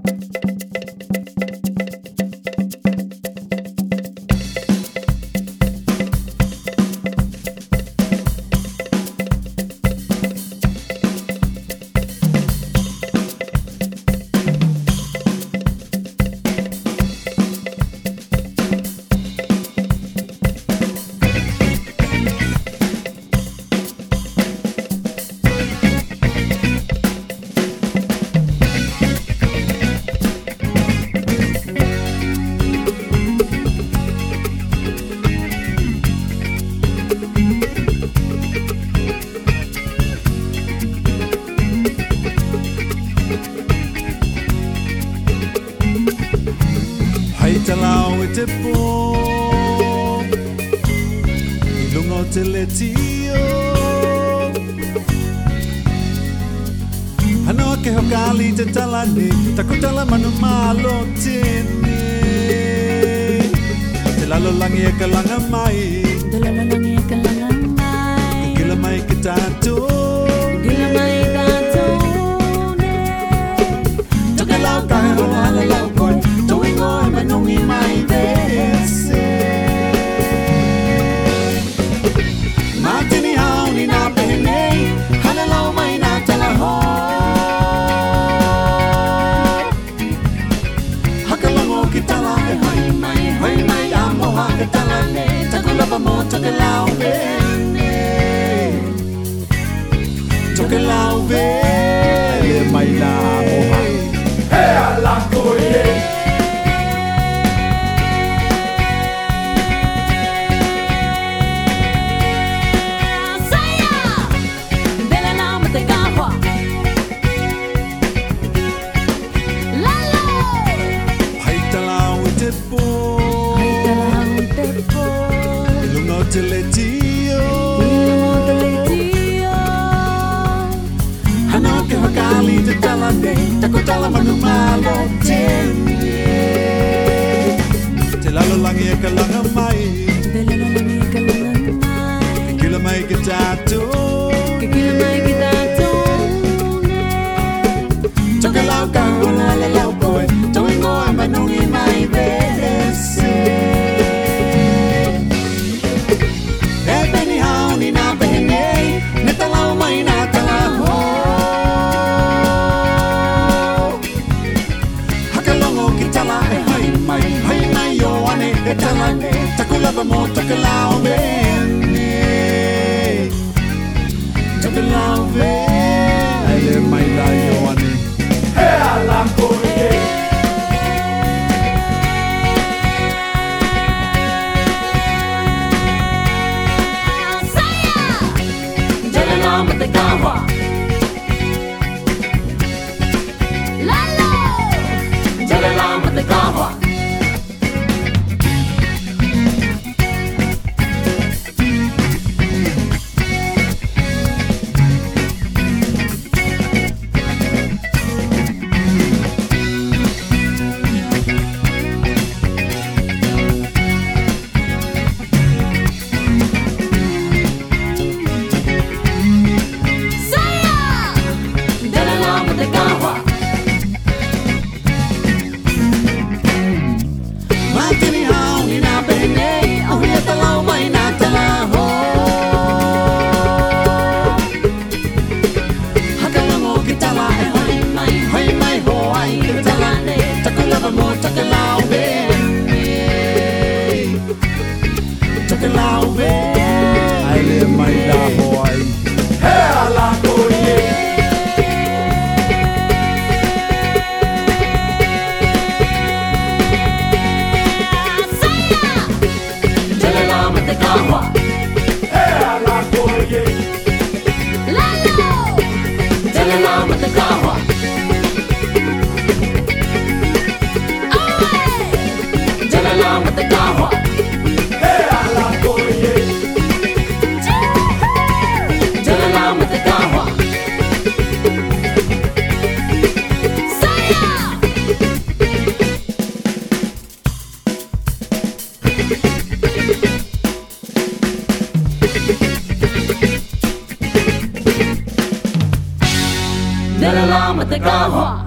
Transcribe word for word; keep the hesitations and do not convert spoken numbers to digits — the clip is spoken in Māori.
Talau e te po I lungo te le tio Hanoa ke hokali te talani Taku tala manu malo tini Te lalo langi e ka langa mai Te lalo langi e ka langa mai Kukila mai ki tātou Kukila mai ka tōne Toke lau kahe rola ala lau koe Toingo e manungi mai vese Matini hao ni nā pehenei Hana lau mai nā tala ho Hakalango ki tala e hoi mai Hoi mai a moha ka tala ne Taku lapa mo toke lau vene Toke lau vene mai nā moha Hea la koe Te le tio Hanoa ke hokali te tala nei Taku tala manu malo teni Te lalo langi e ka langa mai Te lalo langi e ka langa mai Ke kila mai ki tātou Ke kila mai ki tātou Toke lau ka hula le lau koe Toingo e manungi mai vese Taku lapa mo toke lau vene Toke lau vene Ele mai la yo ane Hea la koe Jale la mate kawa Lalo Jale la mate kawa Toke lau vene Ele mai la hoai Hea la koe Jale la mate kawa Hea la koe Lalo Jale la mate kawa Jale la mate kawa Hea la koe Jale la mate kawa Jale la mate kawa